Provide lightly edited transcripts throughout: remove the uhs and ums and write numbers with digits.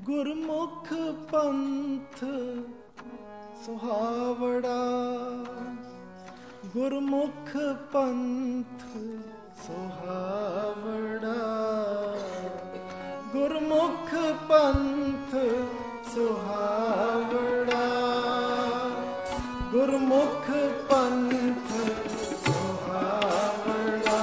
ਗੁਰਮੁਖ ਪੰਥ ਸੁਹਾਵੜਾ, ਗੁਰਮੁਖ ਪੰਥ ਸੁਹਾਵੜਾ, ਗੁਰਮੁਖ ਪੰਥ ਸੁਹਾਵੜਾ, ਗੁਰਮੁਖ ਪੰਥ ਸੁਹਾਵੜਾ।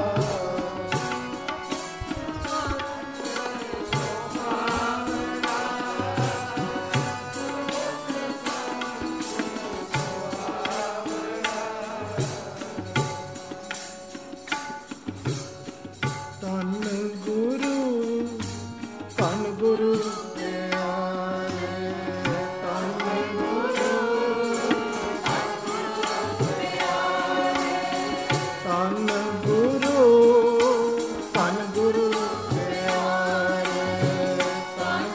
ਧੰਨ ਗੁਰੂ ਧੰਨ ਗੁਰੂ ਪਿਆਰੇ, ਧੰਨ ਗੁਰੂ ਧੰਨ ਗੁਰੂ ਧੰਨ ਗੁਰੂ ਪਿਆਰੇ, ਧੰਨ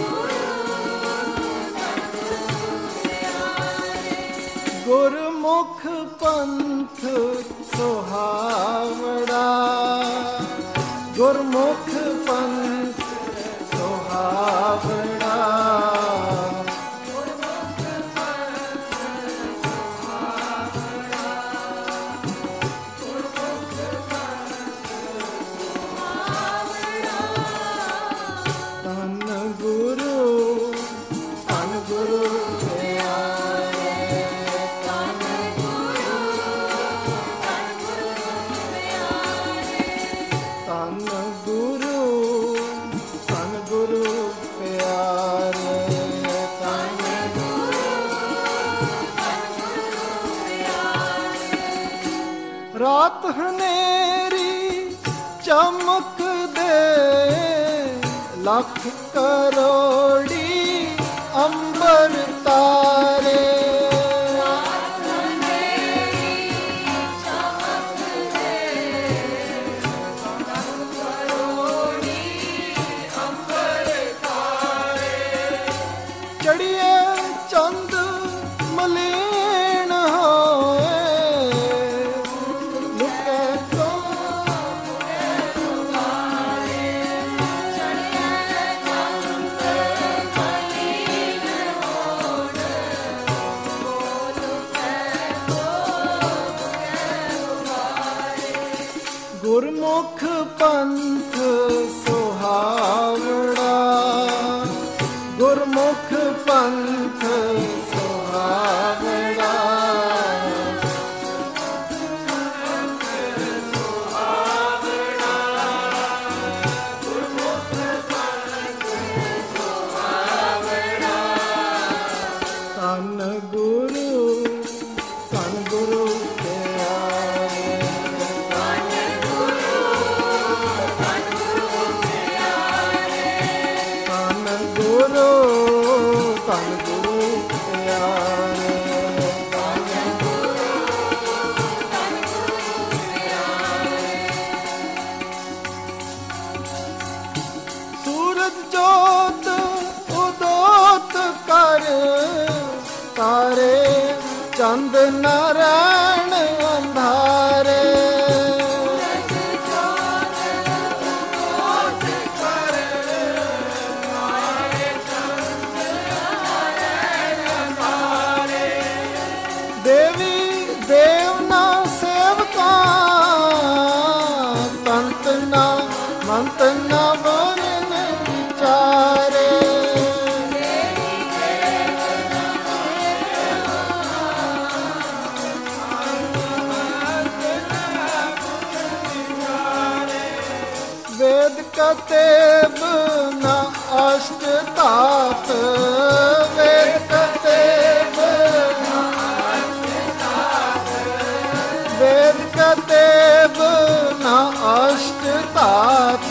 ਗੁਰਮੁਖ ਪੰਥ ਸੁਹਾਵੜਾ, ਗੁਰਮੁਖ ਪੰਥ ਸੁਹਾਵੜਾ, ਗੁਰਮੁਖ ਪੰਥ ਸੁਹਾਵੜਾ, ਗੁਰਮੁਖ ਪੰਥ ਸੁਹਾਵੜਾ। ਧੰਨ ਗੁਰੂ ਧੰਨ ਗੁਰੂ ਪਿਆਰੇ, ਧੰਨ ਗੁਰੂ ਧੰਨ ਗੁਰੂ ਪਿਆਰੇ, ਧੰਨ ਗੁਰੂ ਧੰਨ ਗੁਰੂ ਪਿਆਰੇ, ਧੰਨ ਗੁਰੂ ਧੰਨ ਗੁਰੂ ਪਿਆਰੇ। ਰਾਤ ਹਨੇਰੀ ਚਮਕਦੇ ਲੱਖ ਕਰੋੜੀ ਅੰਬਰ ਤਾਰੇ, ਰਾਤ ਹਨੇਰੀ ਚਮਕਦੇ ਲੱਖ ਕਰੋੜੀ ਅੰਬਰ ਤਾਰੇ। ਚੜ੍ਹਿਏ ਚੰਦ ਮਲੀਨ ਹੋਏ, ਲੁਕੇ ਤੋਂ ਤੁਮਾਰੇ, ਚੜ੍ਹਿਏ ਚੰਦ ਮਲੀਨ ਹੋਣ, ਲੁਕੇ ਤੋਂ ਤੁਮਾਰੇ। ਗੁਰਮੁਖ ਪੰਥ ਸੁਹਾਵੜਾ, ਗੁਰਮੁਖ ਪੰਥ ਸੁਹਾਵੜਾ, ਗੁਰਮੁਖ ਪੰਥ ਸੁਹਾਵੜਾ। ਧੰਨ ਗੁਰੂ ਧੰਨ ਗੁਰੂ ਪਿਆਰੇ, ਧੰਨ ਗੁਰੂ ਧੰਨ ਗੁਰੂ ਪਿਆਰੇ, ਧੰਨ ਗੁਰੂ ਧੰਨ ਗੁਰੂ ਪਿਆਰੇ, ਧੰਨ ਗੁਰੂ ਧੰਨ ਗੁਰੂ ਪਿਆਰੇ। ਸੂਰਜ ਜੋਤ ਉਦੋਤ ਕਰ, ਤਾਰੇ ਚੰਦ ਨਾਰਾਇਣ ਅੰਧਾਰੇ, ਦੇਵੀ ਦੇਵਨਾ ਸੇਵਕਾਂ ਤੰਤ ਨਾ ਮੰਤ ਨਾ ਬੋਲਨ ਵਿਚਾਰੇ, ਵੇਦ ਕਤੇਬ ਨਾ ਅਸ਼ਟ ਤਾਪ, ਵੇਦ ਕਤੇਬ ਨਾ ਅਸ਼ਟ ਤਾਪ, ਵੇਦ ਕਤੇਬ ਨਾ ਅਸ਼ਟ ਤਾਪ,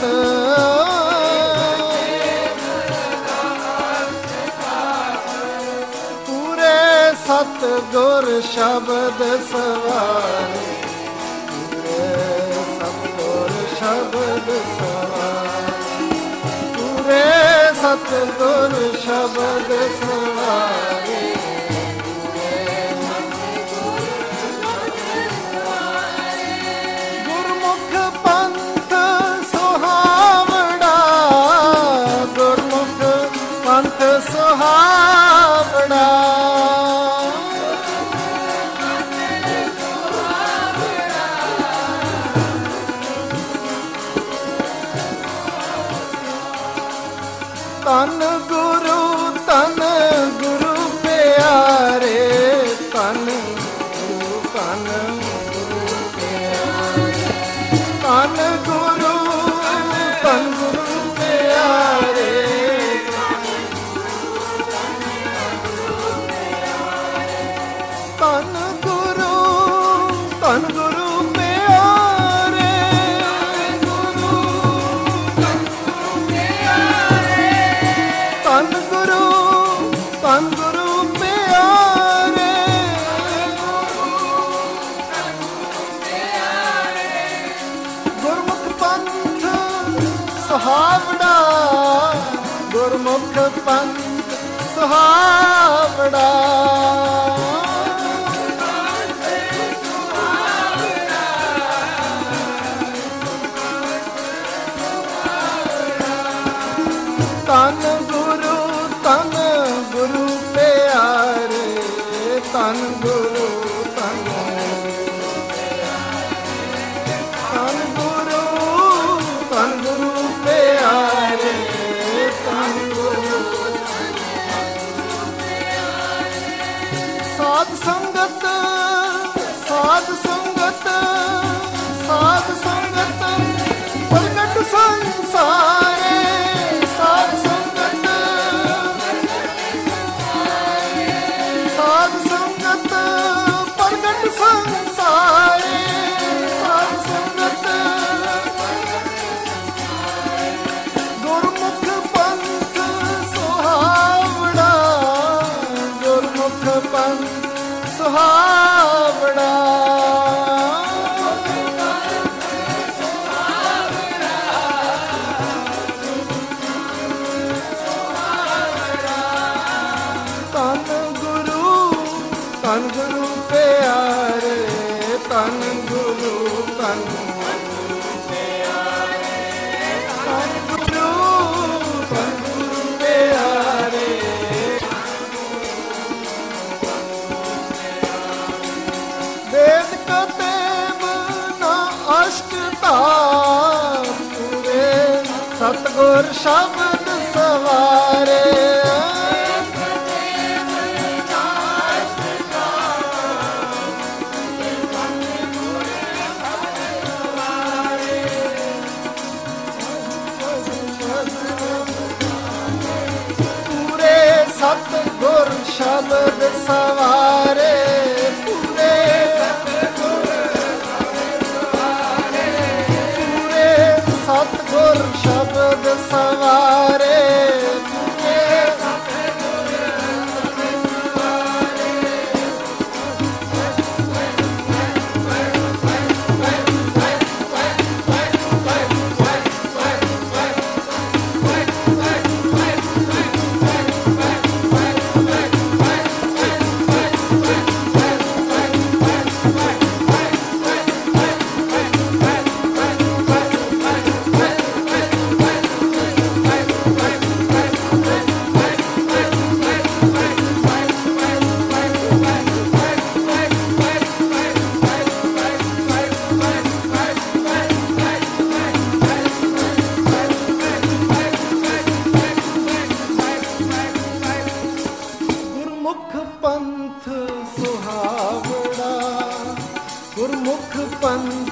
ਪੂਰੇ ਸਤਿਗੁਰ ਸ਼ਬਦ ਸਵਾਰੇ, ਸ਼ਬਦ ਸਵਾਰੇ, ਪੂਰੇ ਸਤਿਗੁਰ ਸ਼ਬਦ ਸਵਾਰੇ, ਗੁਰਮੁਖ ਪੰਥ ਸੁਹਾਵੜਾ, ਗੁਰਮੁਖ ਤਨ ਗੁਰੂ ਪਿਆਰੇ, ਤਨ ਗੁਰੂ ਪਿਆਰੇ, ਤਨ ਗੁਰੂ ਪਿਆਰੇ, ਤਨ ਗੁਰੂ ਪਿਆਰੇ, ਤਨ ਗੁਰੂ ਪਿਆਰੇ, ਗੁਰਮੁਖ ਪੰਥ ਸੁਹਾਵੜਾ, ਗੁਰਮੁਖ ਪੰਥ ਸੁਹਾਵੜਾ, ਤਨ ਗੁਰੂ ਪਿਆਰੇ, ਤਨ ਗੁਰੂ ਪਿਆਰੇ, ਤਨ ਗੁਰੂ ਸਾਧ ਸੰਗਤ, ਸਾਧ ਸੰਗਤ, ਸਾਧ ਸੰਗਤ ਪ੍ਰਗਟ ਸੰਸਾਰੇ, ਸਾਧ ਸੰਗਤ, ਸਾਧ ਸੰਗਤ ਪ੍ਰਗਟ ਸੰਸਾਰੇ, ਸਾਧ ਸੰਗਤ ਗੁਰਮੁਖ ਪੰਥ ਸੁਹਾਵੜਾ, ਗੁਰਮੁਖ ਪੰਥ ਸੁਹਾਵੜਾ, ਤਨ ਗੁਰੂ ਪਿਆਰੇ, ਤਨ ਗੁਰੂ ਪਿਆਰੇ, ਤਨ ਗੁਰੂ ਪਿਆਰੇ, ਵੇਦ ਕਤੇਬ ਨਾ ਅਸ਼ਟਤਾ ਪੂਰੇ, ਸਤਿਗੁਰ ਸ਼ਬਦ ਸਵਾਰੇ, ਸਤਿਗੁਰ ਸ਼ਬਦ ਸਵਾਰੇ, ਪੂਰੇ ਸਤਿਗੁਰ ਸ਼ਬਦ ਸਵਾਰੇ, ਪੰਥ